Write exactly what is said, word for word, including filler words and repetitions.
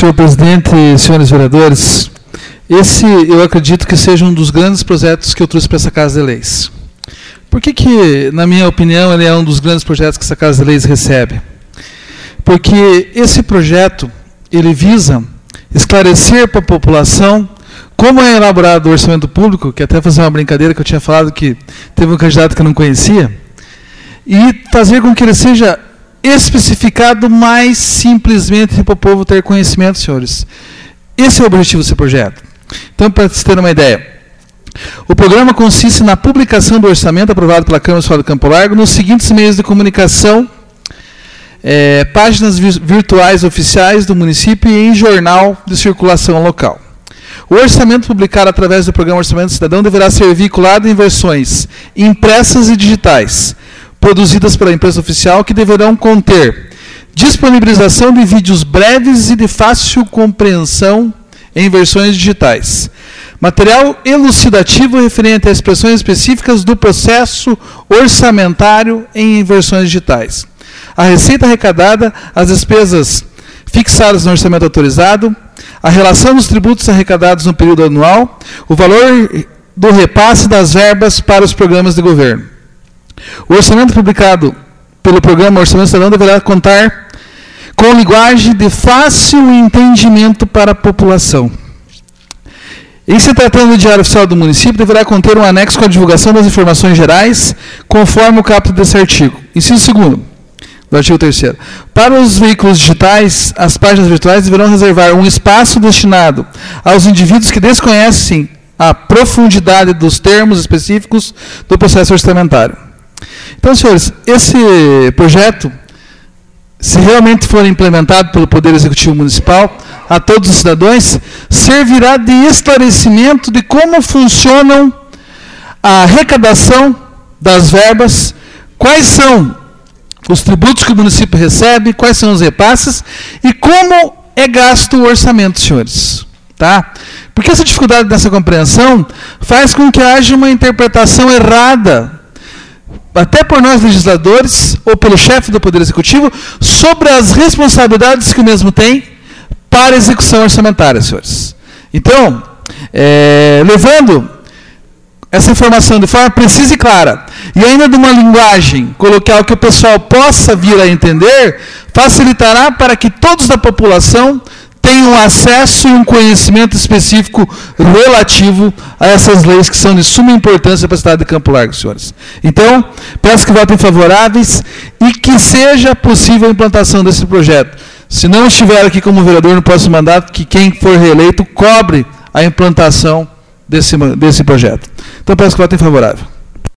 Senhor presidente, senhores vereadores, esse eu acredito que seja um dos grandes projetos que eu trouxe para essa Casa de Leis. Por que que, na minha opinião, ele é um dos grandes projetos que essa Casa de Leis recebe? Porque esse projeto, ele visa esclarecer para a população como é elaborado o orçamento público, que até fazer uma brincadeira que eu tinha falado que teve um candidato que eu não conhecia, e fazer com que ele seja especificado mais simplesmente para o povo ter conhecimento, senhores. Esse é o objetivo desse projeto. Então, para vocês terem uma ideia, o programa consiste na publicação do orçamento aprovado pela Câmara Municipal de Campo Largo nos seguintes meios de comunicação, é, páginas virtuais oficiais do município e em jornal de circulação local. O orçamento publicado através do programa Orçamento Cidadão deverá ser veiculado em versões impressas e digitais, produzidas pela imprensa oficial, que deverão conter disponibilização de vídeos breves e de fácil compreensão em versões digitais, material elucidativo referente a expressões específicas do processo orçamentário em versões digitais, a receita arrecadada, as despesas fixadas no orçamento autorizado, a relação dos tributos arrecadados no período anual, o valor do repasse das verbas para os programas de governo. O orçamento publicado pelo programa Orçamento Cidadão deverá contar com linguagem de fácil entendimento para a população. Em se tratando do Diário Oficial do Município, deverá conter um anexo com a divulgação das informações gerais, conforme o caput desse artigo. Inciso segundo, do artigo terceiro. Para os veículos digitais, as páginas virtuais deverão reservar um espaço destinado aos indivíduos que desconhecem a profundidade dos termos específicos do processo orçamentário. Então, senhores, esse projeto, se realmente for implementado pelo Poder Executivo Municipal, a todos os cidadãos, servirá de esclarecimento de como funcionam a arrecadação das verbas, quais são os tributos que o município recebe, quais são os repasses e como é gasto o orçamento, senhores. Tá? Porque essa dificuldade dessa compreensão faz com que haja uma interpretação errada, até por nós legisladores, ou pelo chefe do Poder Executivo, sobre as responsabilidades que o mesmo tem para a execução orçamentária, senhores. Então, é, levando essa informação de forma precisa e clara, e ainda de uma linguagem coloquial que o pessoal possa vir a entender, facilitará para que todos da população tenham acesso e um conhecimento específico relativo a essas leis que são de suma importância para a cidade de Campo Largo, senhores. Então, peço que votem favoráveis e que seja possível a implantação desse projeto. Se não estiver aqui como vereador no próximo mandato, que quem for reeleito cobre a implantação desse, desse projeto. Então, peço que votem favorável.